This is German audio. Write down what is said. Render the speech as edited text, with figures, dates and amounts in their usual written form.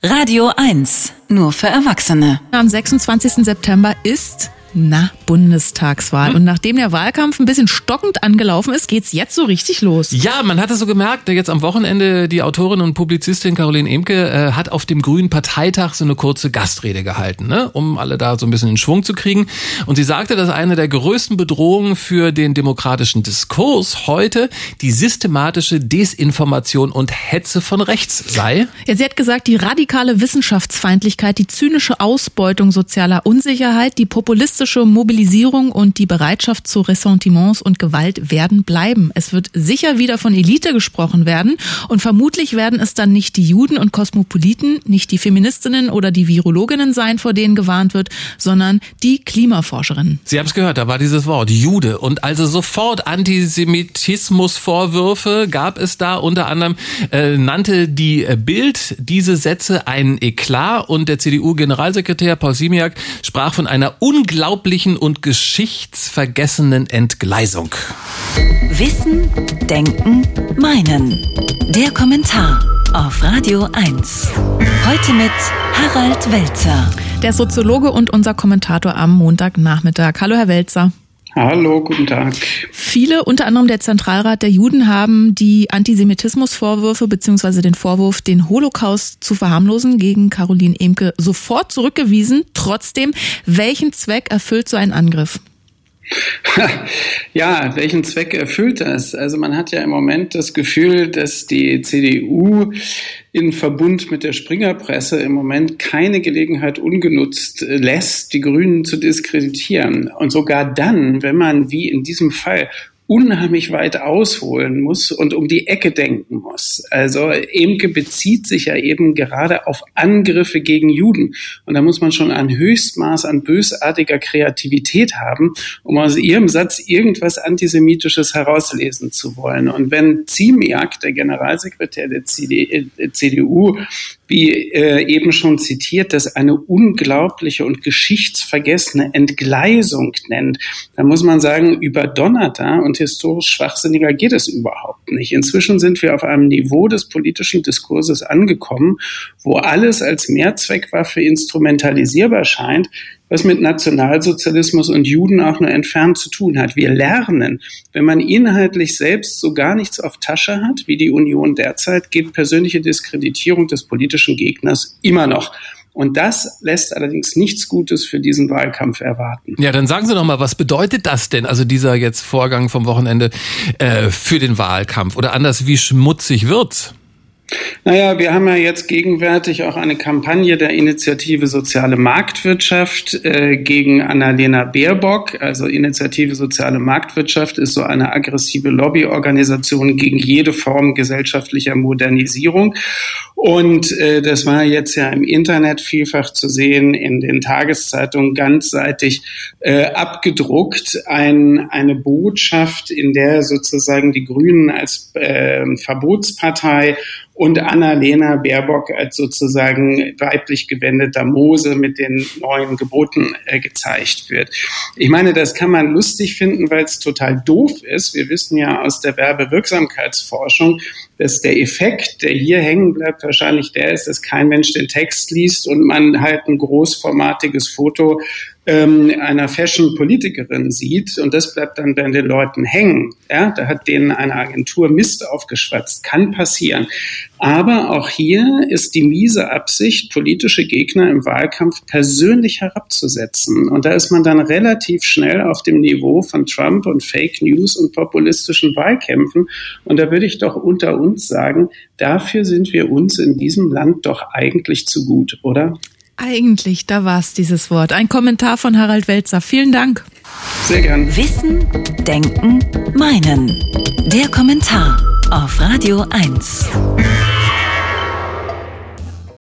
Radio 1, nur für Erwachsene. Am 26. September ist Bundestagswahl. Und nachdem der Wahlkampf ein bisschen stockend angelaufen ist, geht's jetzt so richtig los. Ja, man hat es so gemerkt, jetzt am Wochenende die Autorin und Publizistin Caroline Emke hat auf dem Grünen Parteitag so eine kurze Gastrede gehalten, ne, um alle da so ein bisschen in Schwung zu kriegen. Und sie sagte, dass eine der größten Bedrohungen für den demokratischen Diskurs heute die systematische Desinformation und Hetze von rechts sei. Ja, sie hat gesagt, die radikale Wissenschaftsfeindlichkeit, die zynische Ausbeutung sozialer Unsicherheit, die populistische Mobilisierung und die Bereitschaft zu Ressentiments und Gewalt werden bleiben. Es wird sicher wieder von Elite gesprochen werden und vermutlich werden es dann nicht die Juden und Kosmopoliten, nicht die Feministinnen oder die Virologinnen sein, vor denen gewarnt wird, sondern die Klimaforscherinnen. Sie haben es gehört, da war dieses Wort Jude und also sofort Antisemitismusvorwürfe gab es da. Unter anderem nannte die Bild diese Sätze einen Eklat und der CDU-Generalsekretär Paul Ziemiak sprach von einer unglaublichen und geschichtsvergessenen Entgleisung. Wissen, Denken, Meinen. Der Kommentar auf Radio 1. Heute mit Harald Welzer. Der Soziologe und unser Kommentator am Montagnachmittag. Hallo, Herr Welzer. Hallo, guten Tag. Viele, unter anderem der Zentralrat der Juden, haben die Antisemitismusvorwürfe bzw. den Vorwurf, den Holocaust zu verharmlosen, gegen Caroline Emke sofort zurückgewiesen. Trotzdem, welchen Zweck erfüllt so ein Angriff? Ja, welchen Zweck erfüllt das? Also man hat ja im Moment das Gefühl, dass die CDU in Verbund mit der Springerpresse im Moment keine Gelegenheit ungenutzt lässt, die Grünen zu diskreditieren. Und sogar dann, wenn man wie in diesem Fall unheimlich weit ausholen muss und um die Ecke denken muss. Also Emke bezieht sich ja eben gerade auf Angriffe gegen Juden. Und da muss man schon ein Höchstmaß an bösartiger Kreativität haben, um aus ihrem Satz irgendwas Antisemitisches herauslesen zu wollen. Und wenn Ziemiak, der Generalsekretär der CDU, wie eben schon zitiert, das eine unglaubliche und geschichtsvergessene Entgleisung nennt, dann muss man sagen, überdonnerter und historisch schwachsinniger geht es überhaupt nicht. Inzwischen sind wir auf einem Niveau des politischen Diskurses angekommen, wo alles als Mehrzweckwaffe instrumentalisierbar scheint, was mit Nationalsozialismus und Juden auch nur entfernt zu tun hat. Wir lernen, wenn man inhaltlich selbst so gar nichts auf Tasche hat, wie die Union derzeit, geht persönliche Diskreditierung des politischen Gegners immer noch. Und das lässt allerdings nichts Gutes für diesen Wahlkampf erwarten. Ja, dann sagen Sie doch mal, was bedeutet das denn, also dieser jetzt Vorgang vom Wochenende für den Wahlkampf? Oder anders, wie schmutzig wird's? Naja, wir haben ja jetzt gegenwärtig auch eine Kampagne der Initiative Soziale Marktwirtschaft gegen Annalena Baerbock. Also Initiative Soziale Marktwirtschaft ist so eine aggressive Lobbyorganisation gegen jede Form gesellschaftlicher Modernisierung. Und das war jetzt ja im Internet vielfach zu sehen, in den Tageszeitungen ganzseitig abgedruckt, eine Botschaft, in der sozusagen die Grünen als Verbotspartei und Annalena Baerbock als sozusagen weiblich gewendeter Mose mit den neuen Geboten gezeigt wird. Ich meine, das kann man lustig finden, weil es total doof ist. Wir wissen ja aus der Werbewirksamkeitsforschung, dass der Effekt, der hier hängen bleibt, wahrscheinlich der ist, dass kein Mensch den Text liest und man halt ein großformatiges Foto einer Fashion-Politikerin sieht und das bleibt dann bei den Leuten hängen. Ja, da hat denen eine Agentur Mist aufgeschwatzt. Kann passieren. Aber auch hier ist die miese Absicht, politische Gegner im Wahlkampf persönlich herabzusetzen. Und da ist man dann relativ schnell auf dem Niveau von Trump und Fake News und populistischen Wahlkämpfen. Und da würde ich doch unter uns sagen, dafür sind wir uns in diesem Land doch eigentlich zu gut, oder? Eigentlich, da war's, dieses Wort. Ein Kommentar von Harald Welzer. Vielen Dank. Sehr gern. Wissen, Denken, Meinen. Der Kommentar auf Radio 1.